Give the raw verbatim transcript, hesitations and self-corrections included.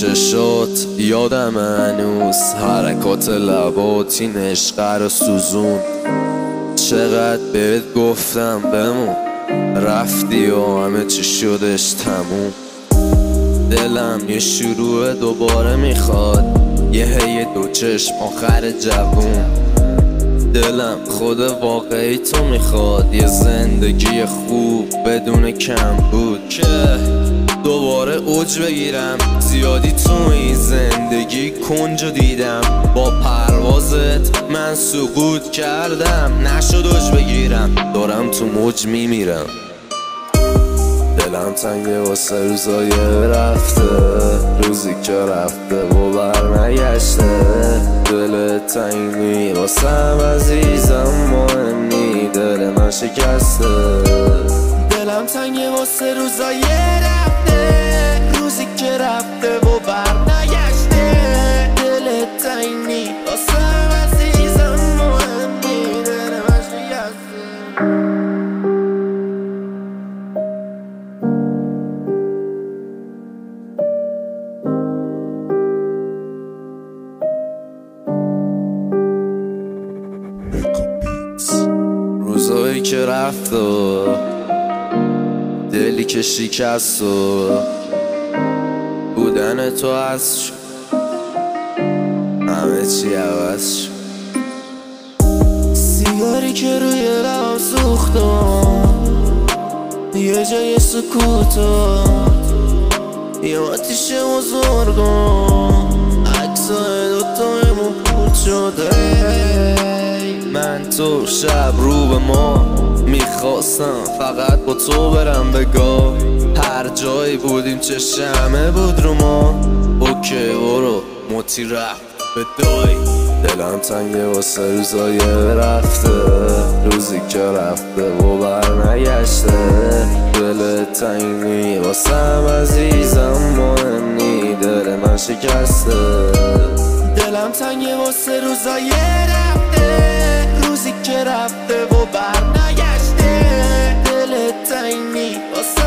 چشات یادم هنوز، حرکات لبات این عشق رو سوزون. چقدر بهت گفتم بمون، رفتی و همه چی شدش تموم. دلم یه شروع دوباره میخواد، یه هی دو چشم آخر جوون. دلم خود واقعی تو میخواد، یه زندگی خوب بدون کم بود که دوباره اوج بگیرم. زیادی تو این زندگی کنج دیدم، با پروازت من سقوط کردم. نشد اوج بگیرم، دارم تو موج میمیرم. دلم تنگه واسه روزای رفته، روزی که رفته و بر نگشته. دل تنگی واسم عزیزم مهمی، دل من شکسته. دلم تنگه واسه روزای رفته، روزی که رفته و بر نگشته. دل تنگی واسم عزیزم مهمی، دل من شکسته. روزایی که رفت و دلی که شکست و بودن تو از شد، همه چی عوض شد. سیگاری که روی لبم سوخت و یه جای سکوت و یه آتیش بزرگ و عکسای دوتایمون پود شده. من تو شب رو به ما میخواستم فقط با تو برم بگاه. هر جایی بودیم چه شمه بود رو ما. اوکی برو موتی رفت به دای. دلم تنگه واسه روزای رفته، روزی که رفته و بر نگشته. دل تنگی واسم عزیزم مهمی، دل من شکسته. دلم تنگه واسه روزای رفته، روزی که رفته و بر نگشته. دل تنگی واسه